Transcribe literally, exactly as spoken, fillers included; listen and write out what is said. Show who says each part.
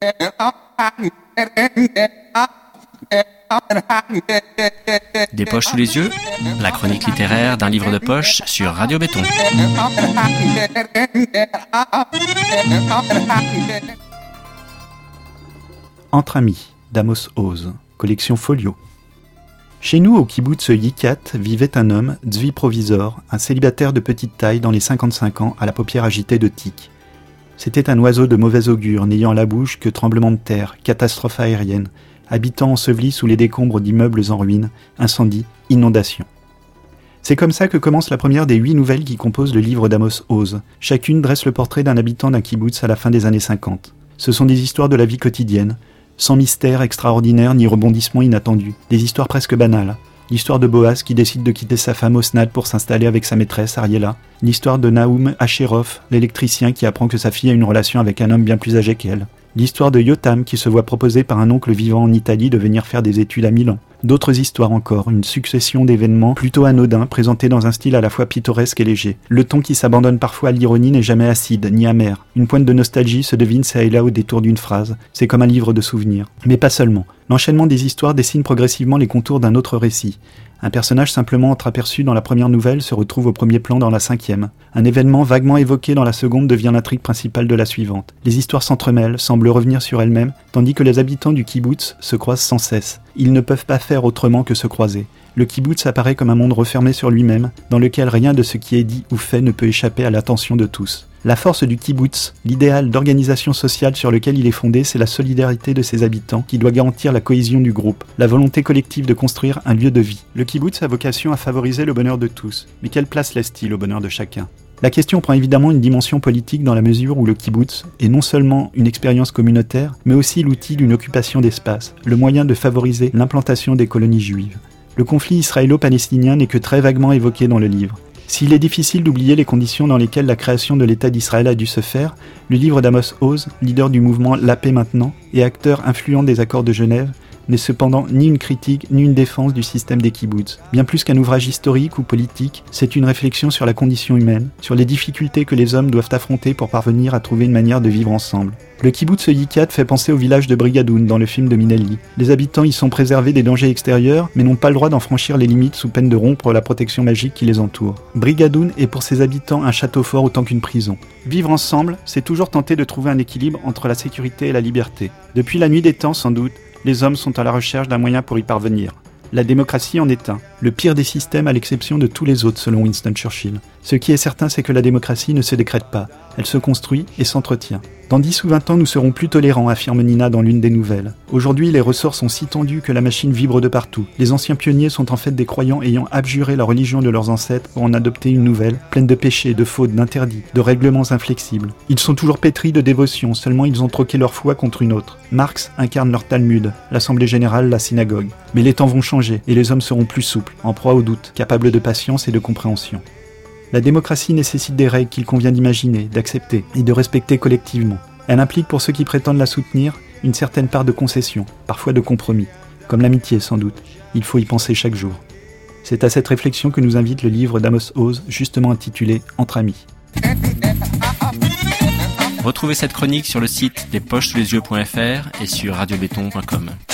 Speaker 1: Des poches sous les yeux, la chronique littéraire d'un livre de poche sur Radio Béton.
Speaker 2: Entre amis, d'Amos Oz, collection Folio. Chez nous, au kibboutz Yikat, vivait un homme, Tzvi Provisor, un célibataire de petite taille dans les cinquante-cinq ans, à la paupière agitée de tic. C'était un oiseau de mauvais augure, n'ayant à la bouche que tremblements de terre, catastrophes aériennes, habitant ensevelis sous les décombres d'immeubles en ruine, incendies, inondations. C'est comme ça que commence la première des huit nouvelles qui composent le livre d'Amos Oz. Chacune dresse le portrait d'un habitant d'un kibboutz à la fin des années cinquante. Ce sont des histoires de la vie quotidienne, sans mystère extraordinaire ni rebondissement inattendu, des histoires presque banales. L'histoire de Boaz qui décide de quitter sa femme Osnat pour s'installer avec sa maîtresse Ariela. L'histoire de Naoum Asherov, l'électricien qui apprend que sa fille a une relation avec un homme bien plus âgé qu'elle. L'histoire de Yotam qui se voit proposer par un oncle vivant en Italie de venir faire des études à Milan. D'autres histoires encore, une succession d'événements plutôt anodins présentés dans un style à la fois pittoresque et léger. Le ton qui s'abandonne parfois à l'ironie n'est jamais acide, ni amer. Une pointe de nostalgie se devine çà et là au détour d'une phrase. C'est comme un livre de souvenirs. Mais pas seulement. L'enchaînement des histoires dessine progressivement les contours d'un autre récit. Un personnage simplement entreaperçu dans la première nouvelle se retrouve au premier plan dans la cinquième. Un événement vaguement évoqué dans la seconde devient l'intrigue principale de la suivante. Les histoires s'entremêlent, semblent revenir sur elles-mêmes, tandis que les habitants du kibboutz se croisent sans cesse. Ils ne peuvent pas faire autrement que se croiser. Le kibboutz apparaît comme un monde refermé sur lui-même, dans lequel rien de ce qui est dit ou fait ne peut échapper à l'attention de tous. La force du kibboutz, l'idéal d'organisation sociale sur lequel il est fondé, c'est la solidarité de ses habitants qui doit garantir la cohésion du groupe, la volonté collective de construire un lieu de vie. Le kibboutz a vocation à favoriser le bonheur de tous, mais quelle place laisse-t-il au bonheur de chacun ? La question prend évidemment une dimension politique dans la mesure où le kibboutz est non seulement une expérience communautaire, mais aussi l'outil d'une occupation d'espace, le moyen de favoriser l'implantation des colonies juives. Le conflit israélo-palestinien n'est que très vaguement évoqué dans le livre. S'il est difficile d'oublier les conditions dans lesquelles la création de l'État d'Israël a dû se faire, le livre d'Amos Oz, leader du mouvement La Paix Maintenant et acteur influent des accords de Genève, n'est cependant ni une critique ni une défense du système des kibboutz. Bien plus qu'un ouvrage historique ou politique, c'est une réflexion sur la condition humaine, sur les difficultés que les hommes doivent affronter pour parvenir à trouver une manière de vivre ensemble. Le kibboutz Yikat fait penser au village de Brigadoun dans le film de Minelli. Les habitants y sont préservés des dangers extérieurs, mais n'ont pas le droit d'en franchir les limites sous peine de rompre la protection magique qui les entoure. Brigadoun est pour ses habitants un château fort autant qu'une prison. Vivre ensemble, c'est toujours tenter de trouver un équilibre entre la sécurité et la liberté. Depuis la nuit des temps, sans doute, les hommes sont à la recherche d'un moyen pour y parvenir. La démocratie en est un, le pire des systèmes à l'exception de tous les autres selon Winston Churchill. Ce qui est certain, c'est que la démocratie ne se décrète pas, elle se construit et s'entretient. Dans dix ou vingt ans, nous serons plus tolérants, affirme Nina dans l'une des nouvelles. Aujourd'hui, les ressorts sont si tendus que la machine vibre de partout. Les anciens pionniers sont en fait des croyants ayant abjuré la religion de leurs ancêtres pour en adopter une nouvelle, pleine de péchés, de fautes, d'interdits, de règlements inflexibles. Ils sont toujours pétris de dévotion, seulement ils ont troqué leur foi contre une autre. Marx incarne leur Talmud, l'Assemblée générale, la synagogue. Mais les temps vont changer et les hommes seront plus souples, en proie au doute, capables de patience et de compréhension. La démocratie nécessite des règles qu'il convient d'imaginer, d'accepter et de respecter collectivement. Elle implique pour ceux qui prétendent la soutenir une certaine part de concession, parfois de compromis, comme l'amitié sans doute. Il faut y penser chaque jour. C'est à cette réflexion que nous invite le livre d'Amos Oz, justement intitulé « Entre amis ».
Speaker 1: Retrouvez cette chronique sur le site des poches sous les yeux point f r et sur radio béton point com.